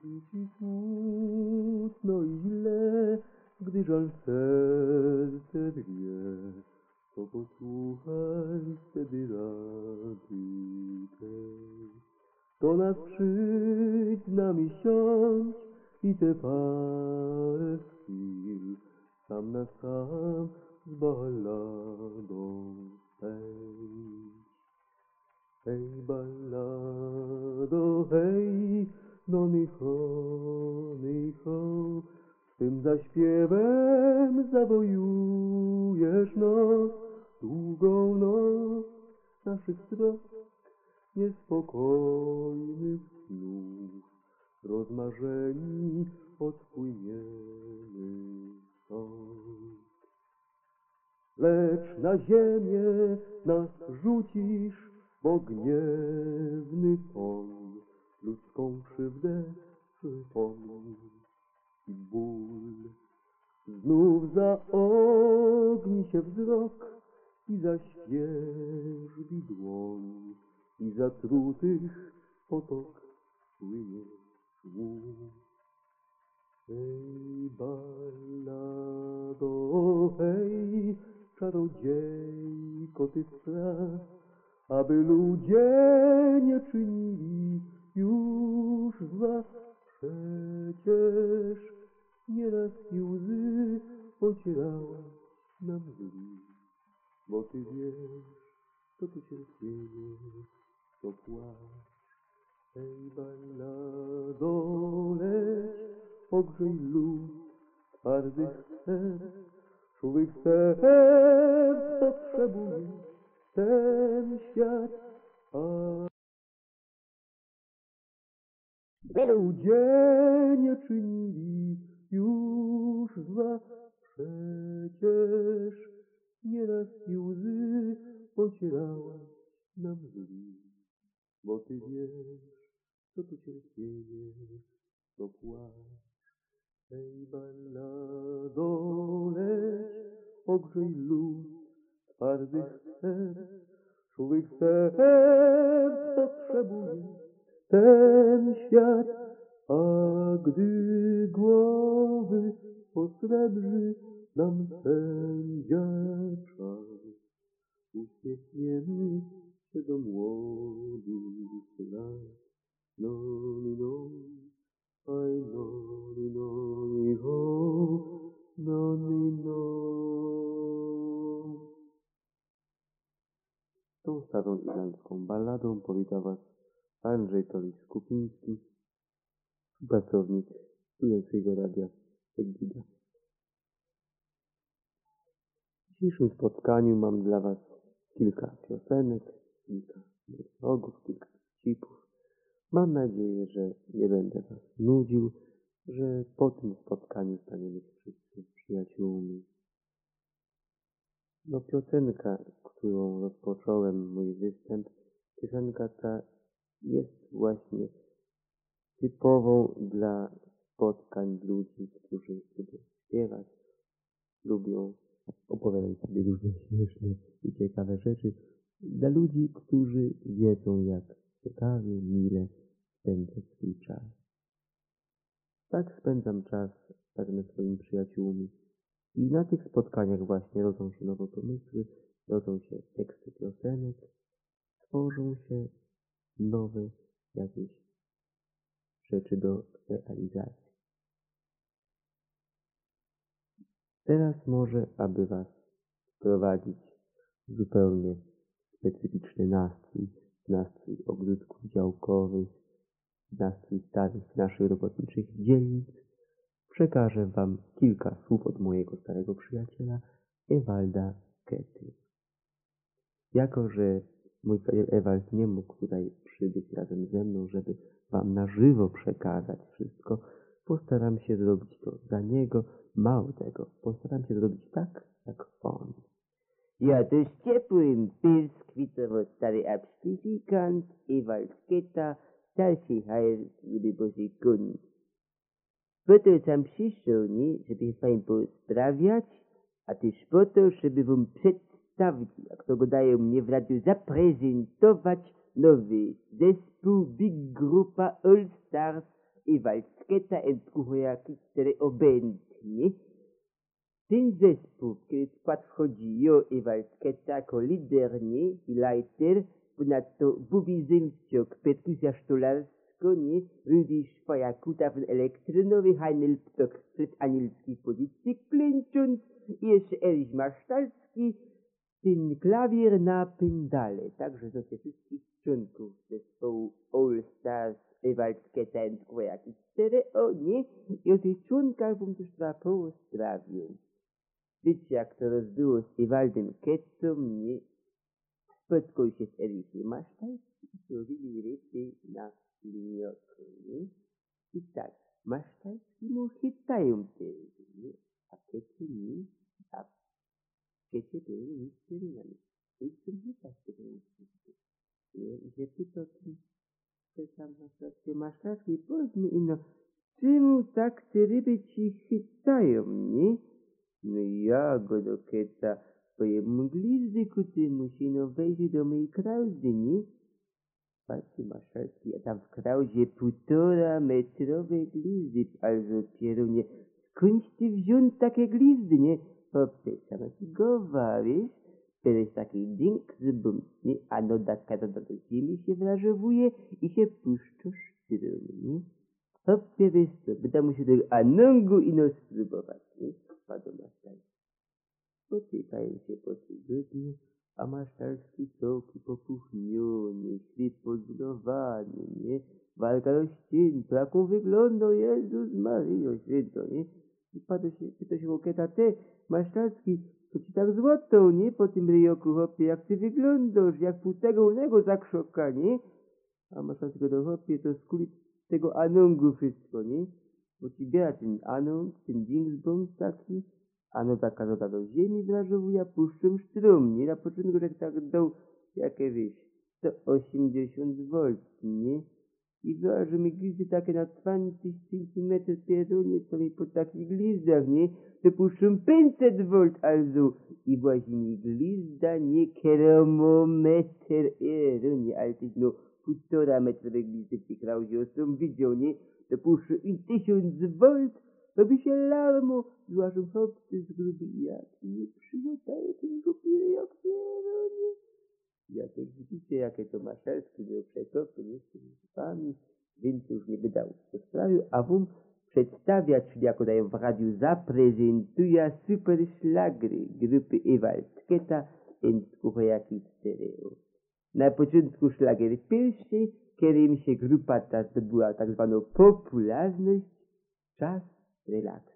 Ci smutno i źle, gdy żal serce drwie, to posłuchaj wtedy rady tej. Do nas przyjdź, z nami siądź i te parę chwil sam na sam z balladą spędź. Hej, ballado, hej, no nicho, z tym zaśpiewem zawojujesz noc, długą noc naszych trosk, niespokojnych snów, rozmarzeni odpłyniemy stąd. Lecz na ziemię nas rzucisz, bo gniewny ton ludzką krzywdę przypomni i ból. Znów zaogni się wzrok i zaświeżbi dłoń i zatrutych potok płynie szum. Hej, ballado, hej, czarodziejko ty spraw, aby ludzie nie czynili już zła. Przecież nieraz i łzy ocierałaś nam źli, bo ty wiesz, to tu cierpienie, to płacz. Hej, ballado, leć, ogrzej lód twardych serc, czułych serc potrzebuje ten świat, a ludzie nie czynili już zła. Przecież nieraz i łzy ocierałaś nam źli, bo ty wiesz, to tu cierpienie, to płacz. Hej, ballado, leć, ogrzej lód twardych serc, czułych serc potrzebuje ten świat, a gdy głowy posrebrzy nam sędzia czas, uśmiechniemy się do młodych lat. No, no, aj, no, ho, no, no. Tą starą irlandzką balladą powitał was Andrzej Tolis-Kupiński, pracownik Studenckiego Radia Egida. W dzisiejszym spotkaniu mam dla was kilka piosenek, kilka monologów, kilka cipów. Mam nadzieję, że nie będę was nudził, że po tym spotkaniu staniemy się wszyscy przyjaciółmi. No, piosenka, którą rozpocząłem mój występ, piosenka ta jest właśnie typową dla spotkań ludzi, którzy lubią śpiewać, lubią opowiadać sobie różne śmieszne i ciekawe rzeczy. Dla ludzi, którzy wiedzą, jak ciekawie, mile spędzać swój czas. Tak spędzam czas razem ze swoimi przyjaciółmi. I na tych spotkaniach właśnie rodzą się nowe pomysły, rodzą się teksty piosenek, tworzą się nowe jakieś rzeczy do realizacji. Teraz może, aby was wprowadzić w zupełnie specyficzny nastrój ogródków działkowych, nastrój starych naszych robotniczych dzielnic, przekażę wam kilka słów od mojego starego przyjaciela Ewalda Kety. Jako że mój przyjaciel Ewald nie mógł tutaj przybyć razem ze mną, żeby wam na żywo przekazać wszystko, postaram się zrobić to za niego. Mało tego, postaram się zrobić tak, jak on. Ja, to z ciepłym pyrskwicowo stary abstyfikant Ewald Keta, starszy hajer z Bożej Koni. Po to sam przyszedł, nie, żeby wam posprawiać, a też po to, żeby wam przedstawić, jak to go dają mnie w radiu, zaprezentować nowy zespół Big Grupa All Stars i Waldsketa Endkuchojaki 4 obędnie. Ten zespół, w który skład wchodzi Jo i Waldsketa jako lidernie i lajter, ponadto Bubi Zemściok, perkusja sztolarsko, nie, Rudy Szwajakuta w elektrynowy, Heinel Ptok, spryt anielski w pozycji klęcząc i jeszcze Erich Masztalski, ten klawier na pendale. Także to się wszystkich członków zespołu All Stars Waldsketa Endkuchojaki 4 nie, i o tych członkach bym też trochę pozdrowił. Wiecie, jak to rozbyło z Ewaldem Kettą, nie? Spotkał się z Erichem Masztalskim i robili ryby na linioku, nie? I tak, Masztalski mu chytają te ryby, nie? A Ketty nie, a Ketty były misterynami. I z tym chytać tego misterynami. Nie? I się pytał, że tam Masztalski powiedz mi, no, czemu tak te ryby ci chytają, nie? No ja go do Keta, bo jemu glizdyku ty musi no wejść do mojej krauzy, nie? Patrzcie, Maszalski, ja tam w krauzie 1,5-metrowe glizdy, also pierunie, skądś ty wziąć takie glizdy, nie? Hopie, sama ci gowa, wiesz? Teraz taki ding zbum, nie? A no datka do ziemi się wrażowuje i się puszcza sztrum, nie? Hopie, wiesz co, będę musiał tego anongu ino spróbować, nie? Padł Masztalski. Spotykają się po tygodniu, a Masztalski całki popuchniony, ślip podbudowany, nie? Walka rozcięta, jaką wygląda, Jezus Maryjo Święto, nie? I pyta się Keta, ty, Masztalski, to ci tak złoto, nie? Po tym ryjoku, hopie, jak ty wyglądasz, jak pół tego unego zakrzoka, nie? A Masztalski do hopie, to skulić tego anongu wszystko, nie? Bo ci biera ten anong, ten dingsbong taki, ano taka noga do ziemi wrażowuje, puszczą sztrum, nie? Na początku tak dał, jakie wiesz, 180 V, nie? I wrażą mi glizdy takie na 20 cm pierunie, to mi po takich glizdach, nie? To puszczą 500 V, also. I właśnie mi glizda, nie kilometr, nie? Ale tyś no 1,5 metrowe glizdy w tej krauzie są widział, nie? To puszczą i 1000 V, robi się larmo, złażą chłopcy z gruby i jak nie przygotaje ten głupi jak pierunie. Ja też widzicie, jakie to Maszalski miał przekopy, nie? Z tymi zupami, więc już nie wydał sprawił, a wam przedstawia, czyli jako daję w radiu, zaprezentuje super szlagry grupy Waldsketa Endkuchojaki 4. Na początku szlagier pierwszy, którym się grupa ta zdobyła tak zwaną popularność, czas relaksu.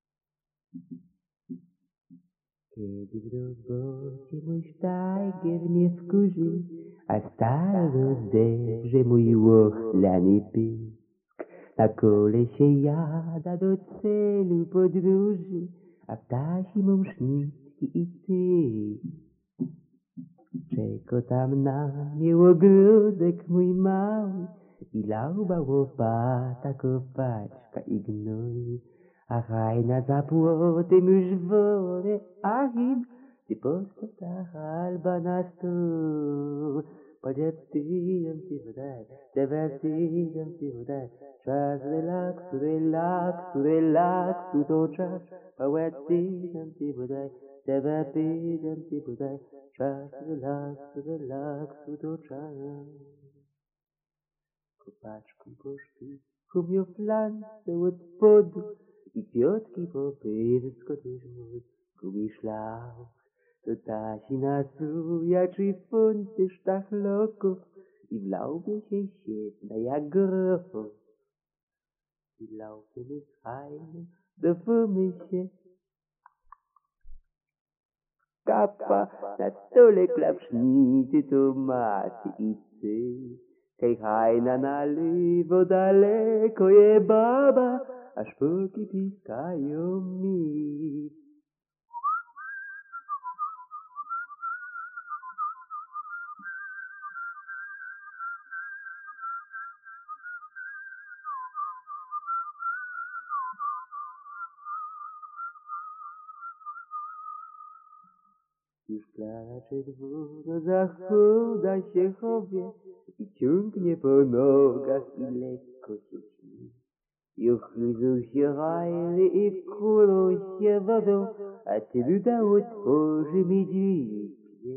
Kiedy w robocie mój sztajger mnie wkurzy, a staro zdebrze mój łochlany pysk. Na kole się jada do celu podróży, a w tasi mam szniczki i ty. Czeko tam na mnie ogródek mój mały i lauba, łopata, kopaczka i gnój. A hajna za płotem już worę, achim, ty postaw ta halba na stół. Podzieptyjem ci wodaj, dewertyjem ci wodaj, czas relaksu, relaksu, relaksu to czas. Podzieptyjem ci wodaj, dewertyjem ci wodaj, czas relaksu, relaksu to czas. Kopaczką posztuj, kumią flance od spodu, i piotki po pyrsko też mój gubi szlauch. To tasi nasuja, czy funty sztachloków i w laubie się siedna jak groch. I laubie jest fajne, do fumy się kapa, na stole klapsznity, tomaty i syr. Hej, hajna na lewo, daleko je baba, a szpulki piskają mi. Już Klara czerwono zachuda się chowie i ciągnie po nogach i lekko się śni. Juchlizu się rajly i kulą się wodą, a ty luda otworzy mi drzwi.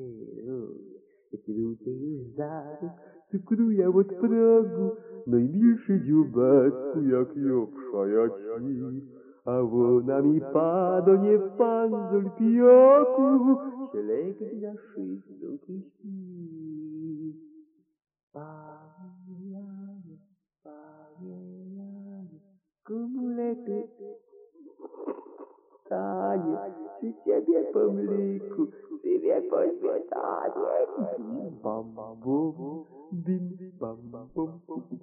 Ludzie już zaraz cukrują od progu, najmilszy dziubacku, jak jopszaja ci. A ona mi pada, nie panzol pijaku, się legnie na szydzonki śpi. Panie Janie, komu lepiej? Tanie, przy ciebie po mliku, ty mnie po śmietanie. Bam, bum, bim, bam, bum.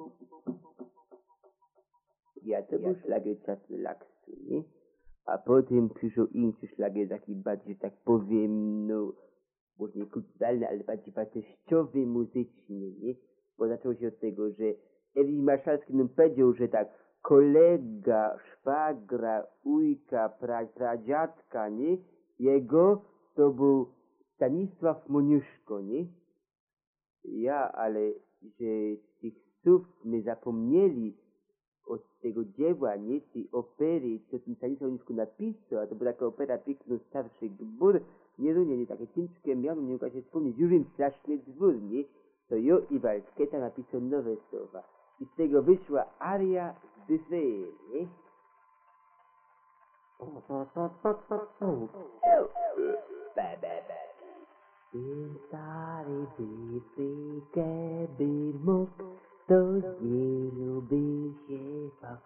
Ja to był szlagier czas relaksu, nie? A potem przyszedł inny szlagier, taki bardziej, tak powiem, no, może nie kulturalny, ale bardziej wartościowy muzycznie, nie? Bo zaczęło się od tego, że Ewi Marszalski nam powiedział, że tak, kolega, szwagra, ujka, pradziadka, nie? Jego to był Stanisław Moniuszko, nie? Ja, ale że tych słów my zapomnieli od tego dzieła, nie? Tej opery, co ten Stanisław Moniuszko napisał, a to była taka opera Piękno starszy gbur, nie, takie ciężkie miano, nie mogę się wspomnieć, już im straszny dwór, nie? To Jo i Walskieta napisał nowe słowa. I z tego wyszła aria z Byfeje, nie? Był stary Byfejkę, był mógł, to nie lubił się fakt.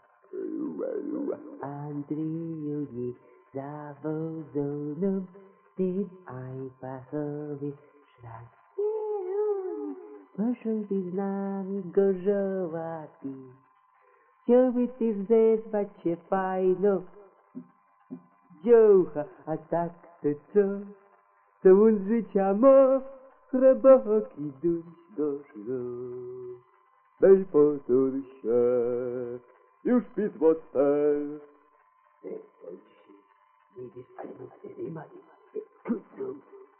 Andriju nie zawodzą tym Ajpachowy szlak. Proszę ty z nami gorzołaty, chciałby ty zerwać się fajno. Dziołcha, a tak to co? Co on z życia ma? Chroboki duś go szło. Daj pozór się, już pismo swe. Pozór się, widzisz, ale mu wtedy ma kucą.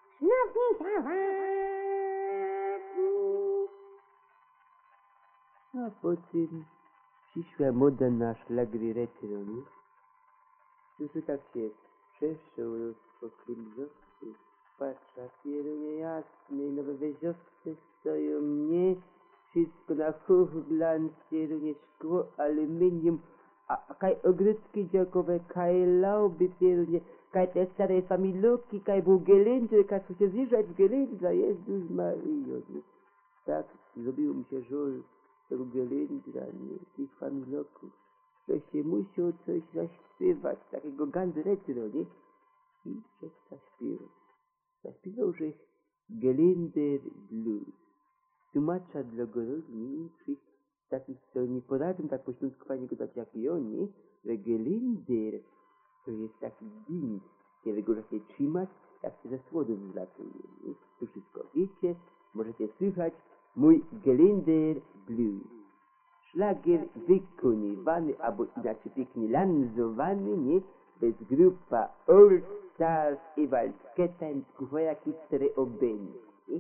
A potem przyszła moda na szlagry retro, nie? Tu tak się przeszło, rozpokrymzowcy, patrz, papieru niejasny, nowe weziowce stoją mnie, wszystko na hochglancie, również szkło, aluminium, a kaj ogródki działkowe, kaj lauby pierunie, kaj te stare familoki, kaj był gelędr, kaj chce się zjeżdżać z gelędra, Jezus Maryjo, nie? Tak zrobiło mi się żal tego gelędra, nie? Tych familoków. To się musiał coś zaśpiewać, takiego ganz retro, nie? I coś zaśpiewał. Zaśpiewał, że Gelender Blues. Tłumacza dla gorączniczych, takich, co nie poradzą tak po śląsku fajnie go dać jak i oni, że Gelender to jest taki ding, którego się trzymać, jak się ze słodą zlatuje, nie? To wszystko wiecie, możecie słychać mój Gelender Blues. Szlagier wykonywany, albo inaczej pięknie lanzowany, nie? Bez grupa All Stars i Walskieta i Kuchojaki 4 obędzie, nie?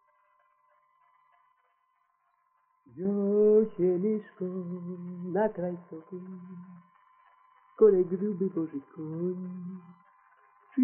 Josieniszko na kraj soku, kole gruby Boży koń, przy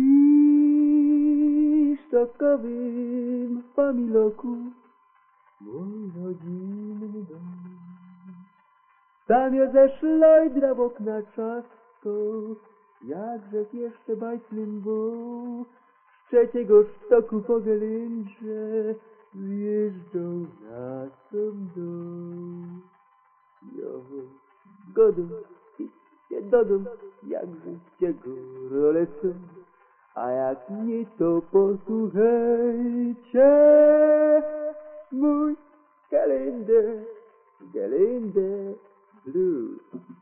sztokowym familoku, mój rodzinny dom. Tam ja ze szlajdra w okna czasko, jakże jeszcze bajtlym był, z trzeciego sztoku po gelędrze zjeżdżą na sam dół. Jo, godą, idźcie do dom, jakżeście go rolecą, a jak nie to posłuchajcie, mój Gelender Blues.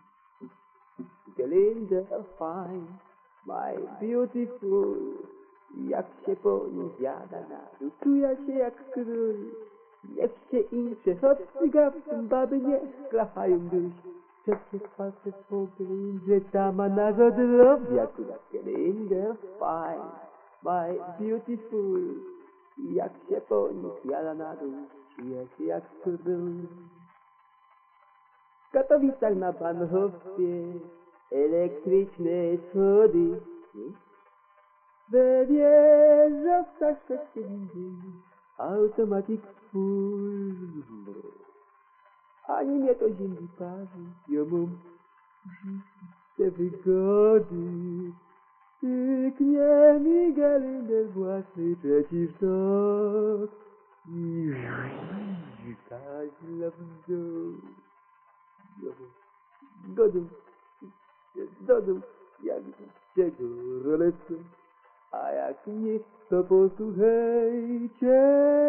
Gelender fine, my beautiful, jak się po nim zjada na dół, czuję się jak król. Niech się im przechowcy gawcą, baby niech klachają duś. Przecież patrzę po Gelendrze, tama na godrowie, akurat Gelender fine, my beautiful, jak się po nim zjada na dół, czuję się jak król. Katowicach na Bahnhofie elektryczne schody. We wieżowcach sześciolindy automatik full. Ani mnie to zimni parzy, ja mam te wygody. Tyknie mi galunder własny przeciwtok i kaźla w dół. Godą, jak czego rolecą, a jak nie, to posłuchajcie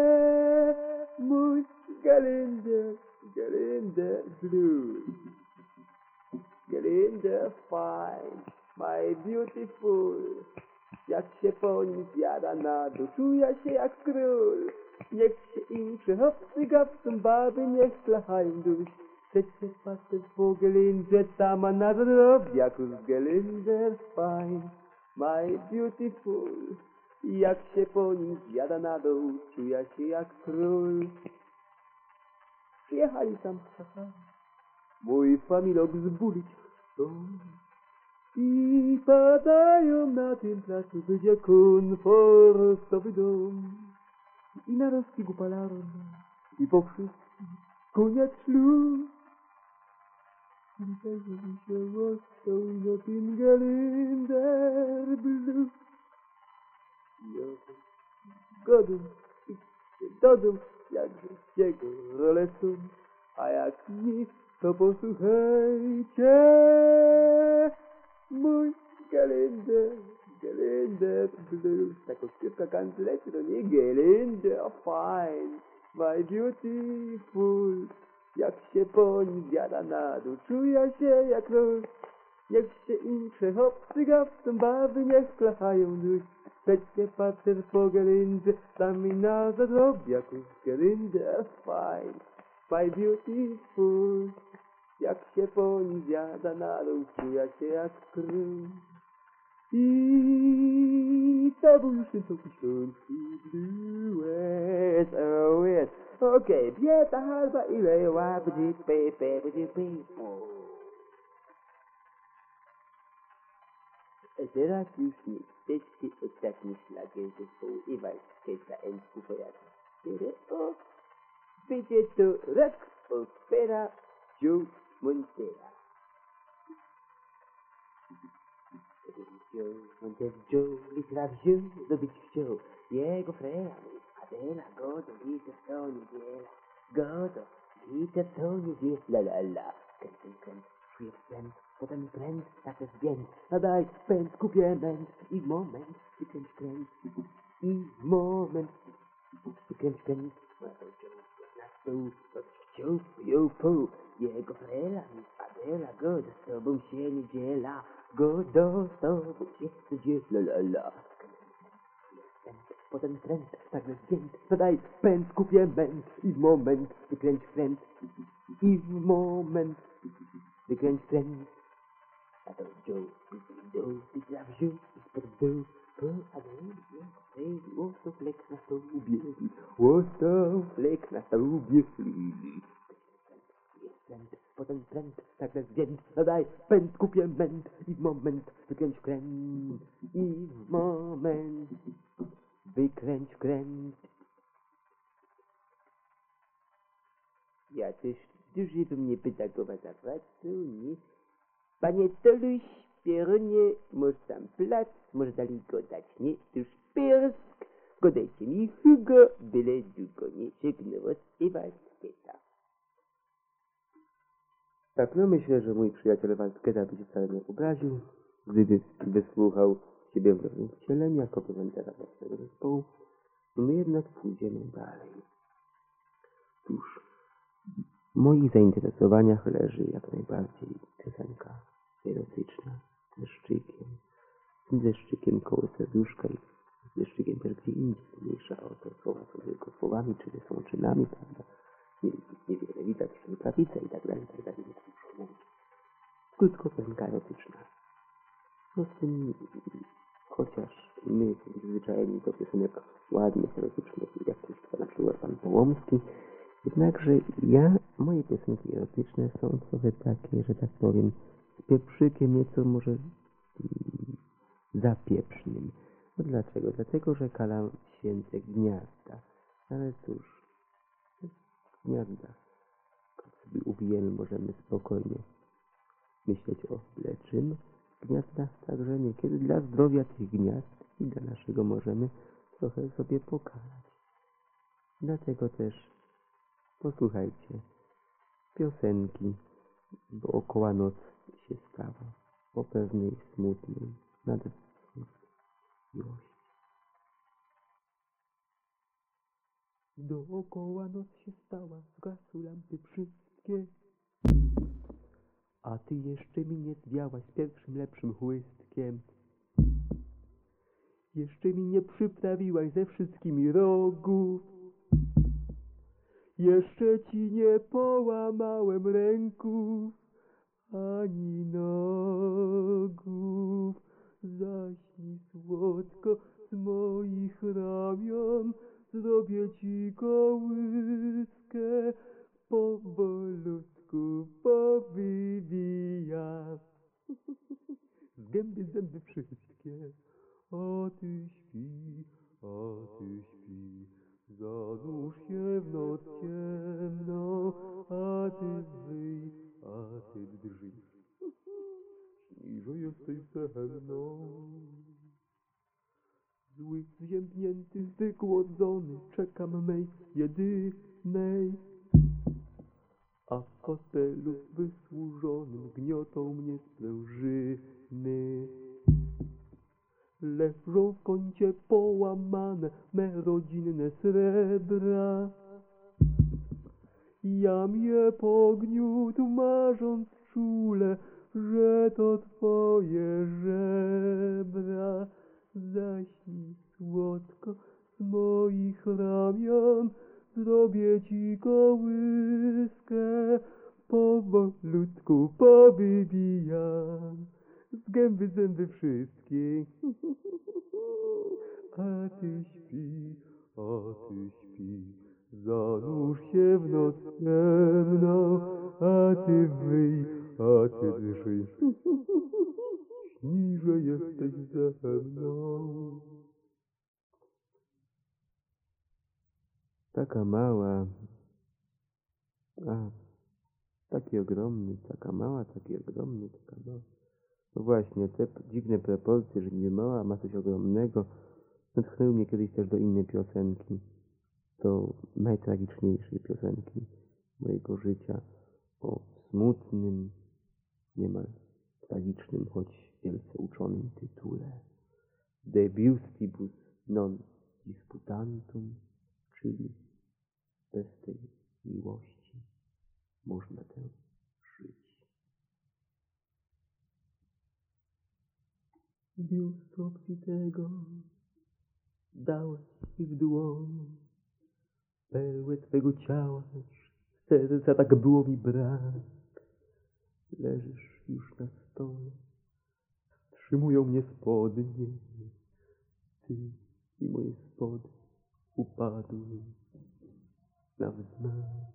mój galunder blue. Galunder fine, my beautiful. Jak się po nim zjada na dół, czuję się jak król. Niech się im przechowcy gawcą, baby niech slachają dusz. Trzecie patrzeć po Galunder, sama na zdrowiaku z Galunder fine, my beautiful. Jak się po nim zjada na dół, czuję się jak król. Przyjechali tam szafami, mój familok zbulić chcą. I padają na tym placu, będzie komfortowy dom. I na rozpigu palaron, i po wszystkim koniec ślub. I tak mi się ostał na tym Galunder blue. Ja godą i dodą, jakże jego rolecą, a jak nie, to posłuchajcie mój Galunder blue. Taką śpiewka kanclerzy, to nie Galunder fine, my beautiful. Jak się po nim zjada na dół, czuję się jak król. Jak się im przechowcy gawcą, baby niech klachają duś. Trzecie pacer po Galundzie, sami na zadrobiaku z Galunder fine, my beautiful. Jak się po nim zjada na dół, czuję się jak król. I to był już ten całkiem śląski duet, oh yes. Okej, bieta halba ile łapdzi, Teraz już niestety ostatni szlagier zespołu Iwalskiego N.Q. O, będzie to rock opera Joe Montera. Joe, litra wziął, dobyć chciał. Jego frera, Adela, godo, liter co niedziela. Godo, liter co niedziela, la la. Kręt, czuję wstręt, potem kręt, tak jest więc. Nadaj pęd, kupię męt i w moment, wykręć kręt. I w moment, wykręć kręt. Na stół, to chciał, ją pół. Jego frera, Adela, godo, z tobą się niedziela. Godo, z tobą się niedziela, la la. Potem trend, nagle zdjęt, zadaj pęd, kupię męt i w moment wykręć kręt. I w moment wykręć kręt. A to Joe, litra wziął i spod dół. A do niego łostał flek na stałubie. Łostał flek na stałubie. Potem trend, nagle zdjęt, zadaj pęd, kupię męt i w moment wykręć kręt. I w moment wykręć kręt. Ja też duży bym nie pedagowa zapłacał, nie? Panie Toluś, Pieronie, może tam plac, może dalej go dać, nie? Tuż Piersk, go dajcie mi Hugo, byle długo nie żegnał z Iwalskiego. Tak, no myślę, że mój przyjaciel Waldkieta by się wcale nie obraził, gdyby wysłuchał siebie w nowym wcieleniu jako prezentera własnego zespołu. No my jednak pójdziemy dalej. Cóż, w moich zainteresowaniach leży jak najbardziej piosenka erotyczna z deszczykiem. Z tym deszczykiem koło serduszka i z deszczykiem też gdzie indziej. Mniejsza o to, słowa są tylko słowami, czyny są czynami, prawda? Niewiele widać, prawica i tak dalej, nie muszą mówić. Krótko, piosenka erotyczna. Po prostu, chociaż my przyzwyczajeni do piosenek ładnych, erotycznych, jak na przykład pan Połomski, Jednakże moje piosenki erotyczne są trochę takie, że tak powiem, z pieprzykiem nieco może zapieprznym. No dlaczego? Dlatego, że kalam święte gniazda. Ale cóż, gniazda, jak sobie uwijemy, możemy spokojnie myśleć o lepszym gniazdach, także niekiedy dla zdrowia tych gniazd i dla naszego możemy trochę sobie pokalać. Dlatego też posłuchajcie piosenki, bo okoła noc się stała, o pewnej smutnej, nadwschodniej miłości. Dookoła noc się stała, zgasły lampy wszystkie, a ty jeszcze mi nie zwiałaś pierwszym lepszym chłystkiem. Jeszcze mi nie przyprawiłaś ze wszystkimi rogów, jeszcze ci nie połamałem ręków, ani nogów. Zaśnij słodko z moich ramion, zrobię ci kołyskę, powolutku powybijam. Z gęby zęby wszystkie, a ty śpi, zanurz się w noc ciemną, a ty wyj, a ty drżyj, śnij, że jesteś ze mną. Zły, zziębnięty, wygłodzony, czekam mej jedynej, a w fotelu wysłużonym gniotą mnie sprężyny. Leżą w kącie połamane me rodzinne srebra. Jam je pogniótł, marząc czule, że to twoje żebra. Zaśnij słodko z moich ramion, zrobię ci kołyskę, powolutku powybijam z gęby zęby wszystkie. A ty śpi, zanurz się w noc ciemną, a ty wyj, a ty drżyj, śnij, że jesteś ze mną. Taka mała, a taki ogromny, taka mała, taki ogromny, taka mała. No właśnie, te dziwne proporcje, że niby mała ma coś ogromnego, natchnęły mnie kiedyś też do innej piosenki, do najtragiczniejszej piosenki mojego życia, o smutnym, niemal tragicznym, choć wielce uczonym tytule De Biustibus non disputantum, czyli bez tej miłości można tę żyć. Biust obfitego dałeś mi w dłoń, perłę twego ciała, serca tak było mi brak. Leżysz już na stole, wstrzymują mnie spodnie, ty i moje spody upadły na wznak.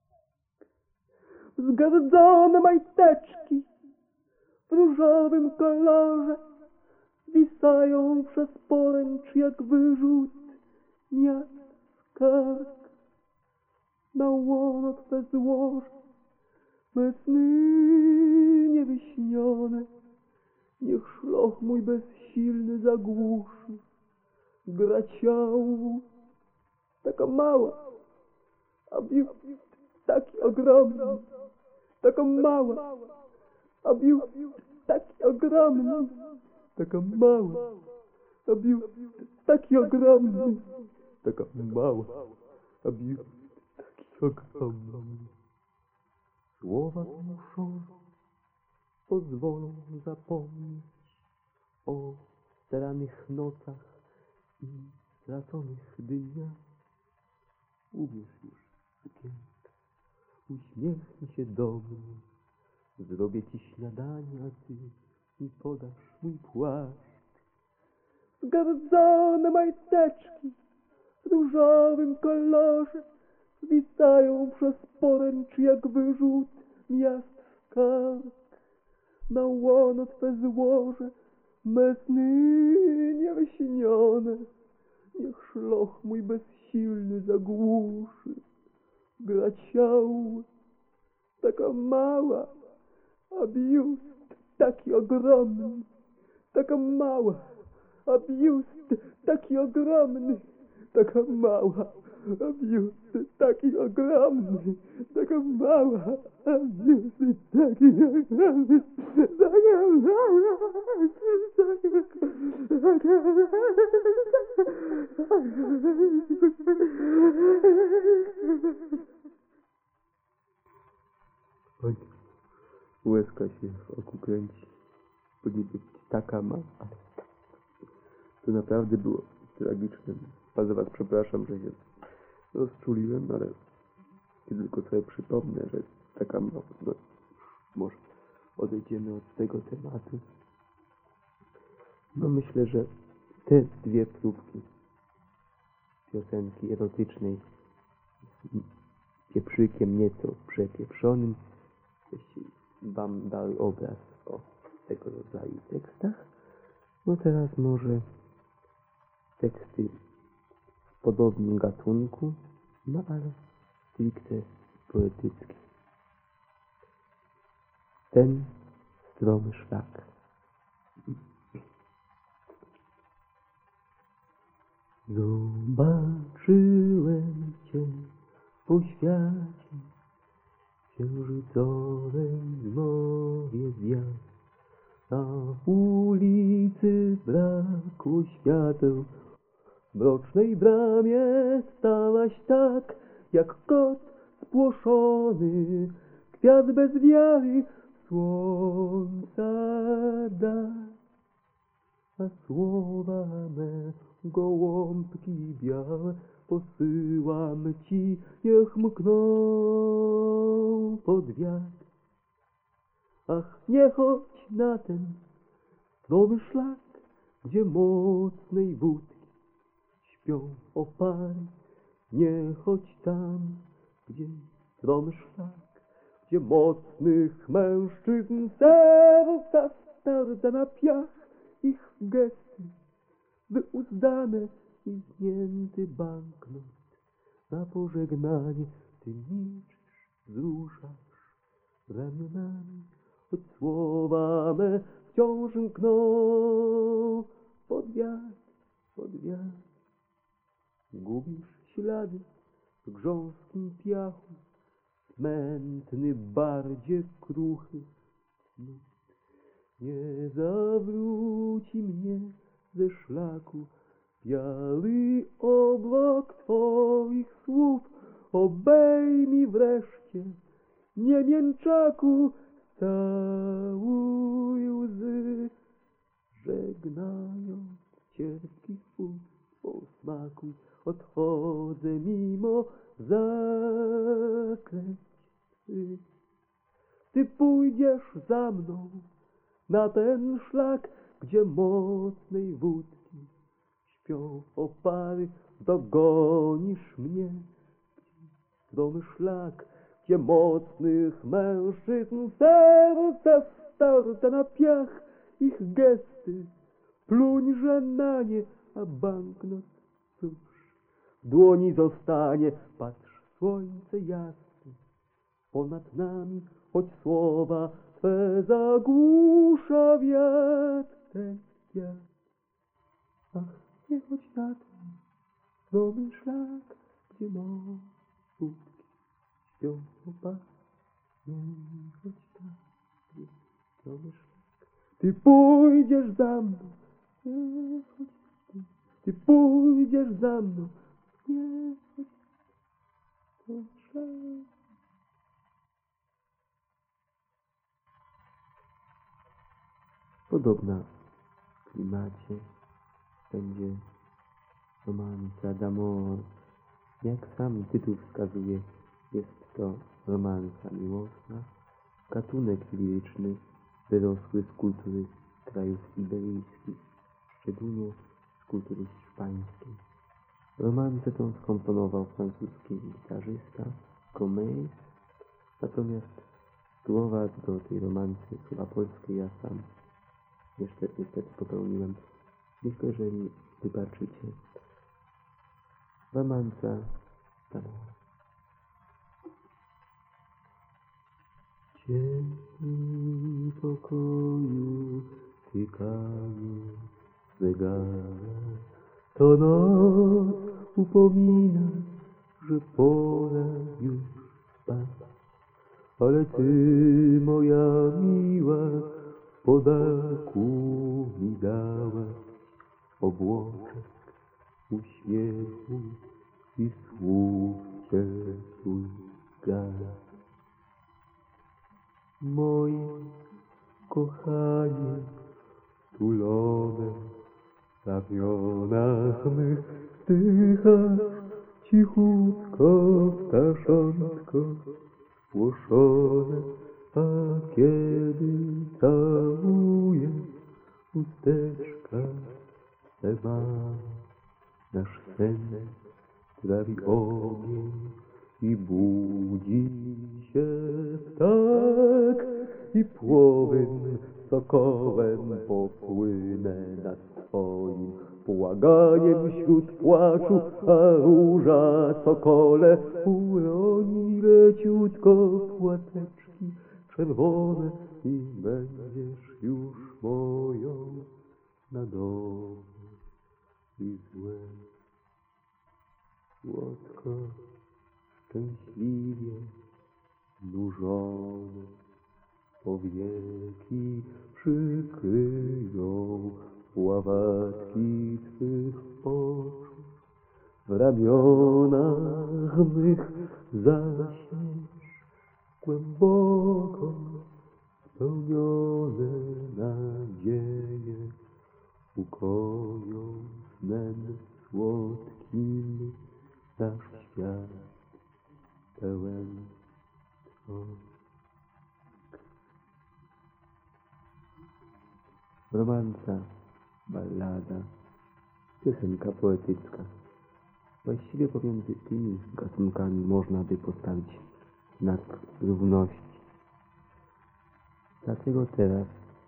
Zgardzone majteczki w różowym kolorze wisają przez poręcz jak wyrzut miast skarg. Na łono twe złoże me sny niewyśnione, niech szloch mój bezsilny zagłuszy. Gra ciału taka mała, a biust taki ogromny. Taka mała, a biust taki ogromny. Taka mała, a biust taki ogromny. Taka mała, a biust taki ogromny. Słowa muszą, pozwolą zapomnieć o staranych nocach i straconych dniach. Ubierz już sukienkę, uśmiechnij się do mnie, zrobię ci śniadanie, a ty mi podasz mój płaszcz. Zgardzone majteczki w różowym kolorze zwisają przez poręcz jak wyrzut miast w kark. Na łono Twe złożę me sny niewyśnione, niech szloch mój bezsilny zagłuszy. Gra ciało, taka mała, a biust taki ogromny, taka mała, a biust taki ogromny, taka mała, a biust taki ogromny, taka mała, a biust taki ogromny, taka mała, Oj, łezka się w oku kręci, bo nie być taka ma, ale to naprawdę było tragiczne. Bardzo was przepraszam, że się rozczuliłem, ale kiedy tylko sobie przypomnę, że taka ma, no może odejdziemy od tego tematu. No myślę, że te dwie próbki piosenki erotycznej z pieprzykiem nieco przepieprzonym wam dały obraz o tego rodzaju tekstach. No teraz może teksty w podobnym gatunku, no ale stricte poetyckie. Ten stromy szlak. Zobaczyłem Cię po świecie księżycowej zmowie zjazd. Na ulicy brakło świateł, w mrocznej bramie stałaś tak, jak kot spłoszony, kwiat bez wiary słońca dać. A słowa me, gołąbki białe, posyłam Ci, niech mkną pod wiatr. Ach, nie chodź na ten nowy szlak, gdzie mocnej wódki śpią opary. Nie chodź tam, gdzie stromy szlak, gdzie mocnych mężczyzn serca stardza na piach. Ich gesty wyuzdane i zgięty banknot. Na pożegnanie Ty milczysz, wzruszasz ramionami. Choć słowa me wciąż mkną pod wiatr, pod wiatr. Gubisz ślady w grząskim piachu, smętny bardzie kruchy snut. Nie zawróci mnie ze szlaku biały obłok Twoich słów. Obejmij wreszcie, nie mięczaku, całuj łzy, żegnając cierpki ust posmakuj. Odchodzę mimo zaklęć Twych. Ty pójdziesz za mną na ten szlak, gdzie mocnej wódki śpią opary. Dogonisz mnie, stromy szlak, gdzie mocnych mężczyzn serca starte na piach. Ich gesty pluń, że na nie, a banknot cóż w dłoni zostanie. Patrz, słońce jasne ponad nami, choć słowa Twe zagłusza wiatr ten wiatr. Ach, nie chodź na ten stromy szlak, gdzie wódki śpią opary. Nie chodź tam, gdzie stromy szlak. Ty pójdziesz za mną, nie chodź tam. Ty pójdziesz za mną, nie chodź tam, szlak. Podobna w klimacie będzie romansa d'amore. Jak sam tytuł wskazuje, jest to romansa miłosna, gatunek liryczny wyrosły z kultury krajów iberyjskich, szczególnie z kultury hiszpańskiej. Romancę tą skomponował francuski gitarzysta Gomez, natomiast słowa do tej romancy, słowa polskie, ja sam niestety popełniłem. Myślę, że mi wybaczycie. Romanca stanęła. Ciemnym pokoju tykanie zegara, to noc upomina, że pora już spać. Ale ty, moja miła, w podarku mi dałaś obłoczek uśmiechu i słów ciepłych gaz. Moje kochanie, tulone w ramionach mych, wdychasz cichutko ptaszątko spłoszone, a kiedy całuję chusteczka twe mam, nasz sen trawi ogień i budzi się ptak i płowym sokołem popłynę nad twoim błaganiem wśród płaczu, a róża sokole uroni leciutko płateczki czerwone i będziesz już moją na dobre i złe. Słodko, szczęśliwie, nużone powieki przykryją ławatki twych oczu. W ramionach mych zaśniesz głęboko, spełnione nadzieje ukoją snem słodkim nasz świat pełen trosk. Romanca, ballada, piosenka poetycka. Właściwie pomiędzy tymi gatunkami można by postawić znak równości. Dlatego teraz,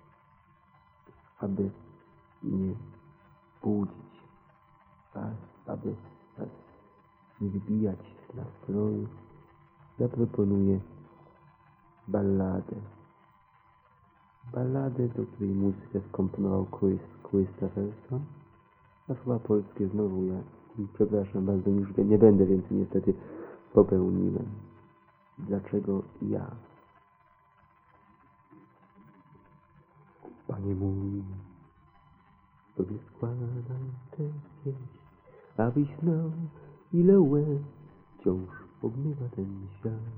aby nie budzić was, aby was nie wybijać z nastroju, zaproponuję balladę. Balladę, do której muzykę skomponował Christopherson, a słowa polskie znowu ja, przepraszam bardzo, już nie będę więcej niestety popełniłem. Dlaczego ja? Panie mój, tobie składam tę pieśń, abyś znał, ile łez wciąż obmywa ten świat.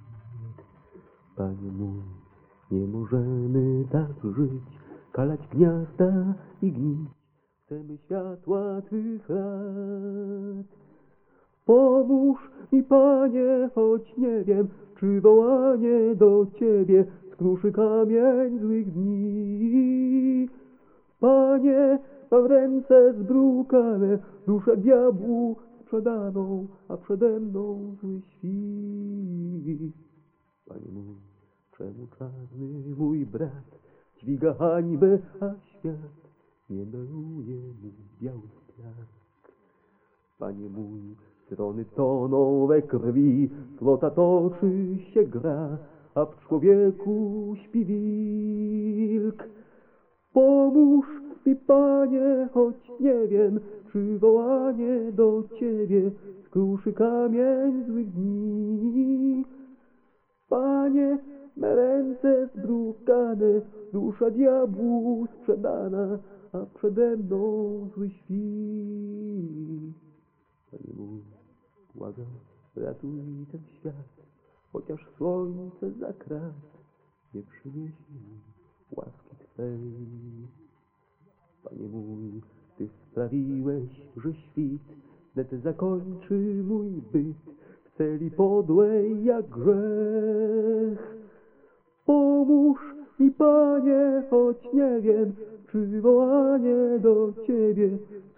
Panie mój, nie możemy tak żyć, kalać gniazda i gnić. Chcemy światła twych lat. Pomóż mi, Panie, choć nie wiem, czy wołanie do Ciebie skruszy kamień złych dni. Panie, mam ręce zbrukane, duszę diabłu sprzedaną, a przede mną zły świt. Panie mój, czemu czarny mój brat dźwiga hańbę, a świat nie daruje mu biały piask? Panie mój, strony toną we krwi, flota toczy się gra, a w człowieku śpi wilk. Pomóż mi, Panie, choć nie wiem, czy wołanie do Ciebie skruszy kamień złych dni. Panie, me ręce zbrukane, dusza diabłu sprzedana, a przede mną zły świt. Panie mój, błagam, ratuj ten świat, chociaż słońce za krat nie przyniesie mi łaski Twej. Panie mój, Ty sprawiłeś, że świt wnet zakończy mój byt w celi podłej jak grzech. Pomóż mi, Panie, choć nie wiem, czy wołanie do Ciebie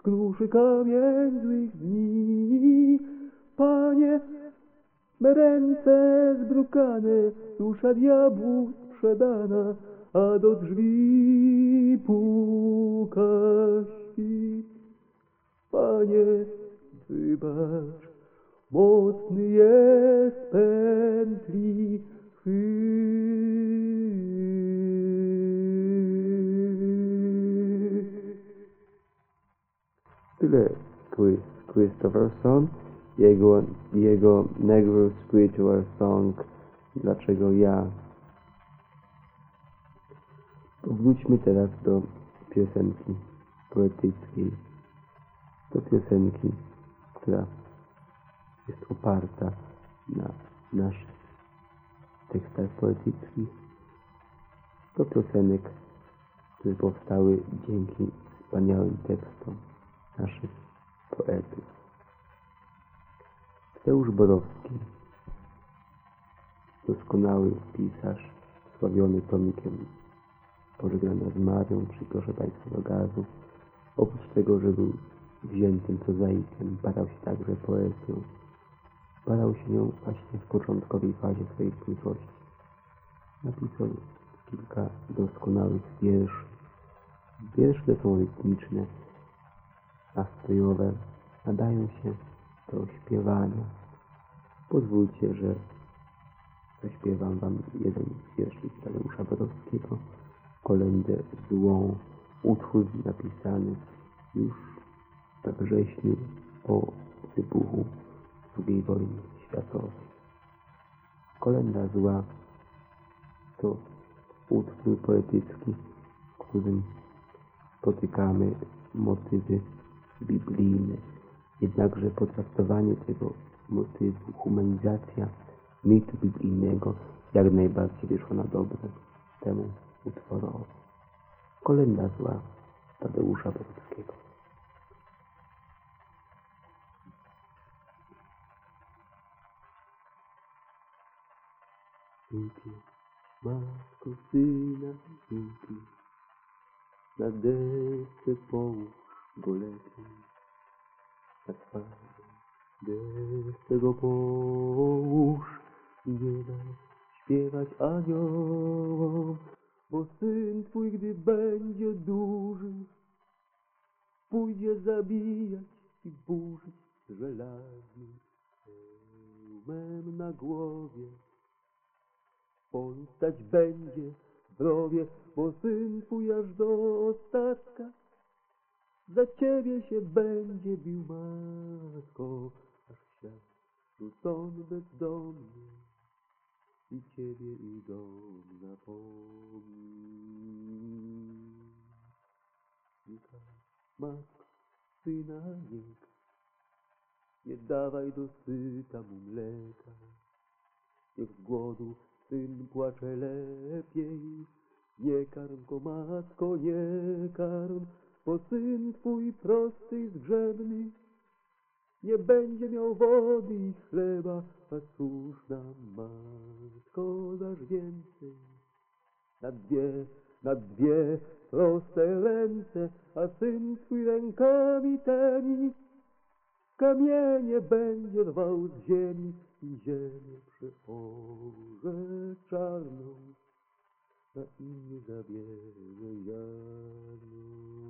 skruszy kamień złych dni. Panie, me ręce zbrukane, dusza diabłu sprzedana, a do drzwi puka świt. Panie, wybacz, mocny jest pętli chwyt. Tyle Christopherson, jego Negro Spiritual Song, Dlaczego ja. Wróćmy teraz do piosenki poetyckiej, do piosenki, która jest oparta na naszych tekstach poetyckich, do piosenek, które powstały dzięki wspaniałym tekstom naszych poetów. Tadeusz Borowski, doskonały pisarz, sławiony tomikiem Pożegnana z Marią, czy Proszę Państwa do gazu. Oprócz tego, że był wziętym prozaikiem, parał się także poezją. Parał się nią właśnie w początkowej fazie swojej twórczości. Napisał kilka doskonałych wierszy. Wiersze te są rytmiczne, nastrojowe, nadają się do śpiewania. Pozwólcie, że zaśpiewam wam jeden z wierszy Tadeusza Borowskiego, Kolędę złą, utwór napisany już we wrześniu po wybuchu II wojny światowej. Kolęda zła to utwór poetycki, w którym spotykamy motywy biblijne. Jednakże potraktowanie tego motywu, humanizacja mitu biblijnego jak najbardziej wyszło na dobre temu utworowi. Kolęda zła Tadeusza Borowskiego. Dzięki, matko syna, dzięki, na desce połóż go lepiej, na twarzy desce go połóż i nie daj śpiewać aniołom, bo syn twój, gdy będzie duży, pójdzie zabijać i burzyć żelaznym hełmem na głowie. Polu stać będzie w rowie, bo syn twój aż do ostatka za ciebie się będzie bił, matko, aż świat rzucony bezdomny i ciebie i dom zapomni. Matko, syna nie dawaj dosyta mu mleka, niech z głodu syn płacze lepiej. Nie karm go, matko, nie karm, bo syn twój prosty i zgrzebny nie będzie miał wody i chleba, a cóż nam, matko, dasz więcej? Na dwie proste ręce, a syn twój rękami tymi kamienie będzie rwał z ziemi i ziemię przeorze czarną, na imię zabierze Janu.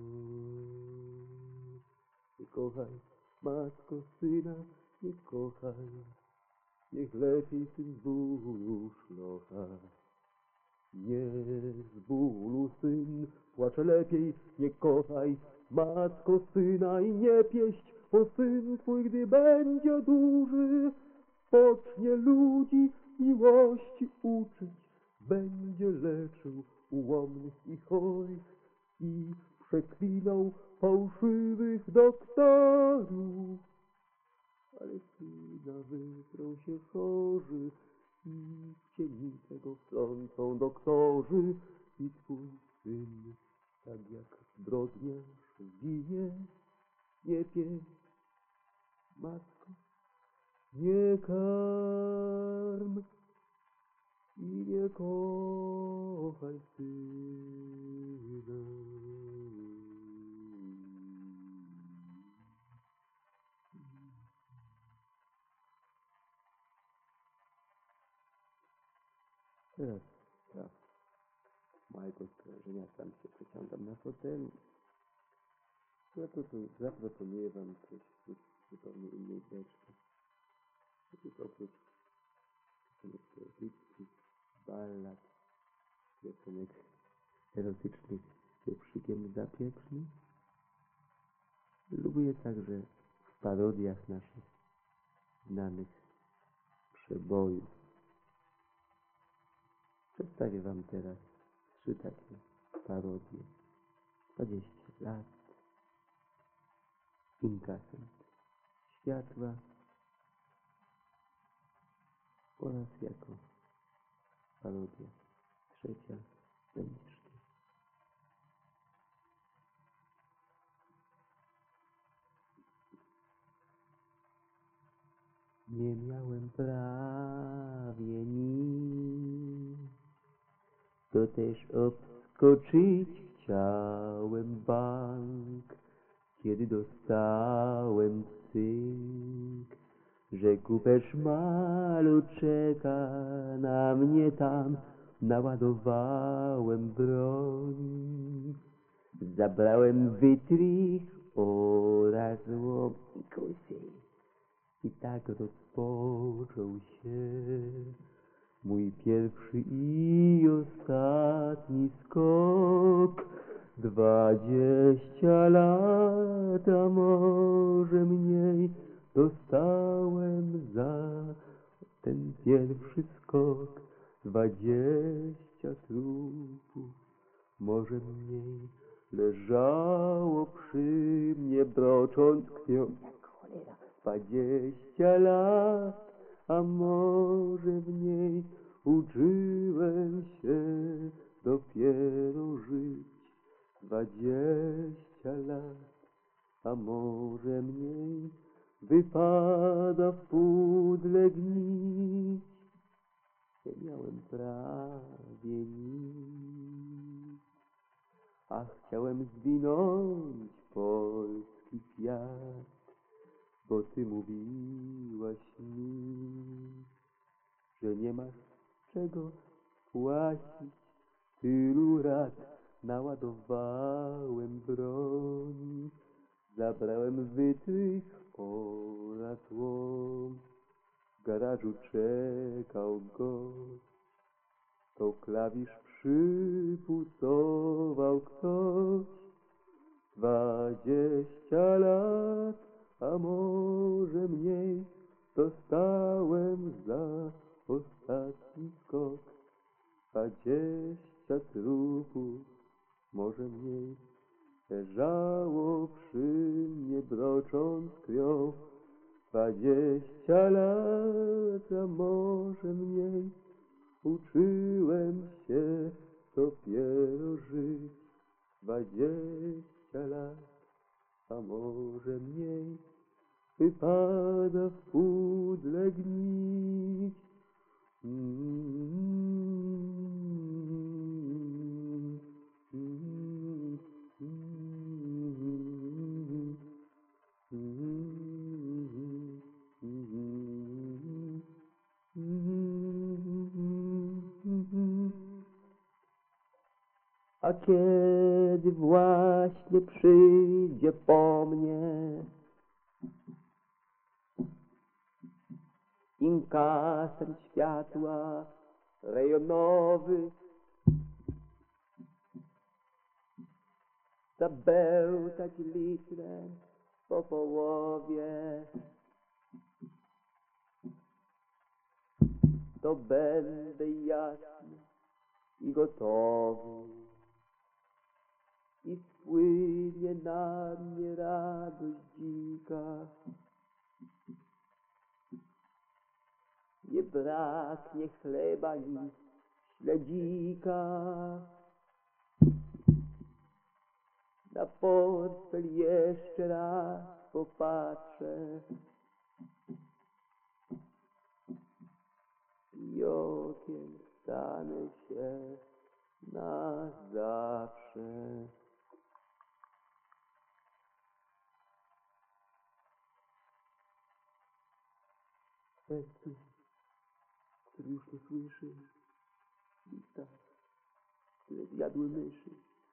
Nie kochaj, matko, syna, nie kochaj, niech lepiej syn z bólu szlocha. Nie z bólu syn płacze lepiej, nie kochaj, matko, syna i nie pieść, bo syn twój, gdy będzie duży, pocznie ludzi miłości uczyć, będzie leczył ułomnych i chorych i przeklinał fałszywych doktorów. Ale syna wytrą się chorzy i w cieni tego wtrącą doktorzy i twój syn, tak jak zbrodniarz zginie, nie pieść, matko, nie karm i nie kochaj syna. Teraz ja mojego sprężenia sam się przeciągam na fotelu. Zaproponuję wam coś z zupełnie innej beczki. Otóż oprócz piosenek poetyckich, ballad, piosenek erotycznych z pieprzykiem zapiecznych, lubię także w parodiach naszych znanych przebojów. Przedstawię wam teraz 3 takie parodie. 20 lat, inkasent światła oraz jako parodia 3 będziesz ty. Nie miałem prawie nic, to też obskoczyć chciałem bank, kiedy dostałem cynk, że kupę szmalu czeka na mnie tam, naładowałem broń. Zabrałem wytrych oraz łokusy i tak rozpoczął się mój pierwszy i ostatni skok. 20 lat, a może mniej, dostałem za ten pierwszy skok. 20 trupów, może mniej, leżało przy mnie, brocząc krwią. 20 lat, a może mniej, uczyłem się dopiero żyć. 20 lat, a może mniej, wypada w pudle gnić. Nie miałem prawie nic, a chciałem zwinąć polski kwiat, bo ty mówiłaś mi, że nie masz czego płacić. Tylu lat naładowałem broń, zabrałem wytrych oraz łom. W garażu czekał gość, to klawisz przypucował ktoś. 20 lat, a może mniej, dostałem za ostatni skok. 20 trupów, może mniej, leżało przy mnie, brocząc krwią. 20 lat, a może mniej, uczyłem się dopiero żyć. 20 lat, a może mniej, wypada w pudle gnić. A kiedy właśnie przyjdzie po mnie inkasent światła rejonowy, zabełtać litrę po połowie, to będę jasny i gotowy i spłynie na mnie radość dzika. Nie braknie chleba ni śledzika. Na portfel jeszcze raz popatrzę i okiem stanę się na zawsze. Ty, który już nie słyszysz, zjadły myszy.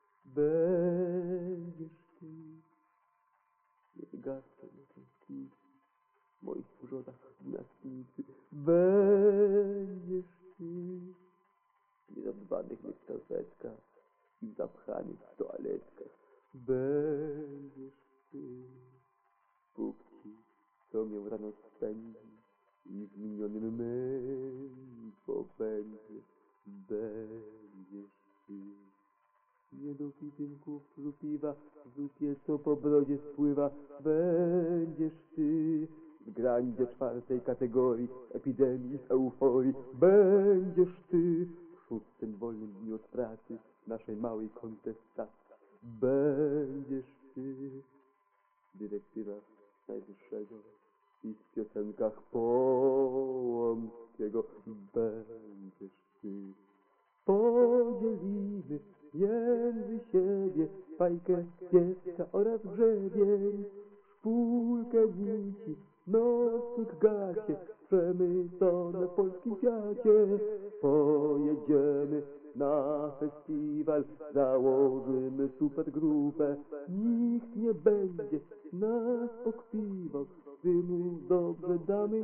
Będziesz ty. Nie wygasną tęsknicy w moich brzodach następcy. Będziesz ty. W niezadbanych mych skarpetkach i w zapchanych toaletkach. Będziesz ty. Bóg ci, co miał rano spędzić i w minionym męstwo będzie. Będziesz ty. Nie dopitym kuflu piwa, w zupie, co po brodzie spływa. Będziesz ty. W grandzie 4. kategorii, epidemii, euforii. Będziesz ty. W 6. wolnym dniu od pracy, naszej małej kontestacji. Będziesz ty. W dyrektywach najwyższego i w piosenkach Połomskiego. Będziesz ty. Podzielimy między siebie bajkę pieska oraz grzebień, szpulkę nici, nosnik gacie, przemycone w polskim Fiacie. Pojedziemy na festiwal, założymy super grupę, nikt nie będzie nas pokpiwał, gdy mu dobrze damy.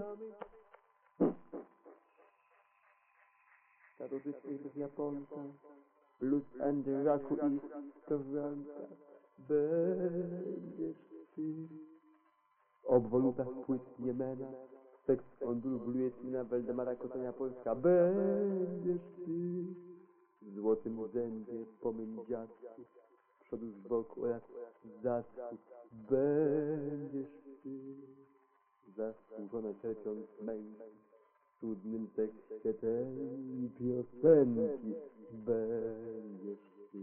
Starożytnych z Japonka, blues and raku i skowronka. Będziesz ty. W obwolutach płyt Niemena, tekst on dubluje Sina Waldemara Kotonia Polska. Będziesz ty. W złotym zębie pomyń dziadku, z przodu z boku oraz z zasku. Będziesz ty. Zasłużone cierpiąc męki, w cudnym tekście tej piosenki. Będziesz ty.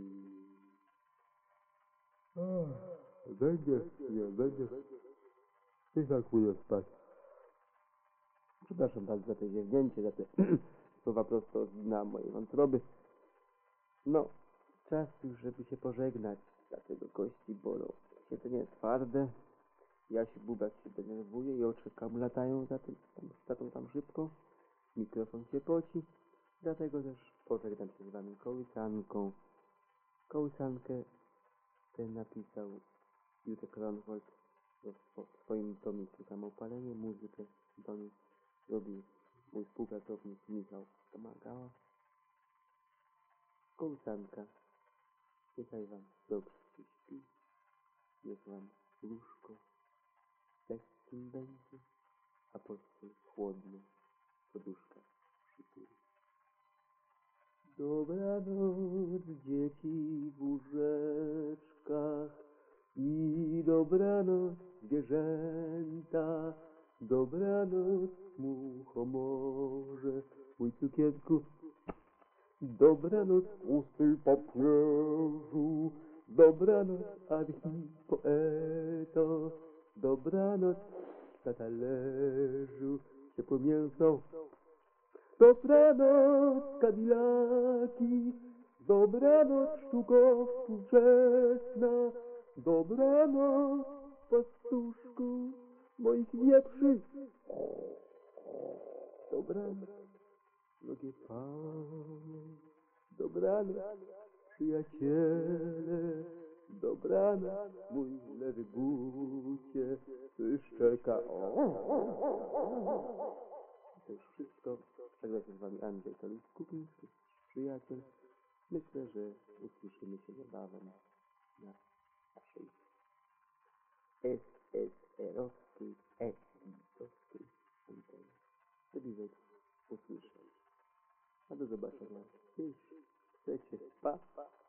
Będziesz ty, tak pójdę spać. Przepraszam bardzo za te ziewnięcie, za te słowa prosto z dna mojej wątroby. No, czas już, żeby się pożegnać, dlatego kości bolą. Siedzenie twarde, Jasiu Bubak się denerwuje i oczy latają za tą tam szybką. Mikrofon się poci, dlatego też pożegnam się z wami kołysanką. Kołysankę tę napisał Józef Ronwald w swoim tomiku Samoopalenie. Muzykę do niej zrobił mój współpracownik Michał Domagała. Kołysanka, niechaj wam dobrze się śpi, niech wam łóżko lekkim będzie, a pod tym chłodno poduszka przytuli. Dobranoc, dzieci w łóżeczkach i dobranoc, zwierzęta. Dobranoc, muchomorze, mój cukierku. Dobranoc, tłusty papieżu. Dobranoc, archipoeto. Dobranoc, na talerzu ciepłe mięso. Dobranoc, kadilaki. Dobranoc, sztuko współczesna. Dobranoc, pastuszku moich wieprzy. Dobranoc, drogie panie. Dobranoc, przyjaciele. Dobranoc, mój lewy bucie, ty szczeka. To już wszystko. Żegna się z wami Andrzej Kalusz-Kupiński, przyjaciel. Myślę, że usłyszymy się niebawem na naszej SSR-owskiej, SI-owskiej antenie. Do usłyszeń. A do zobaczenia. Jeśli chcecie. Pa.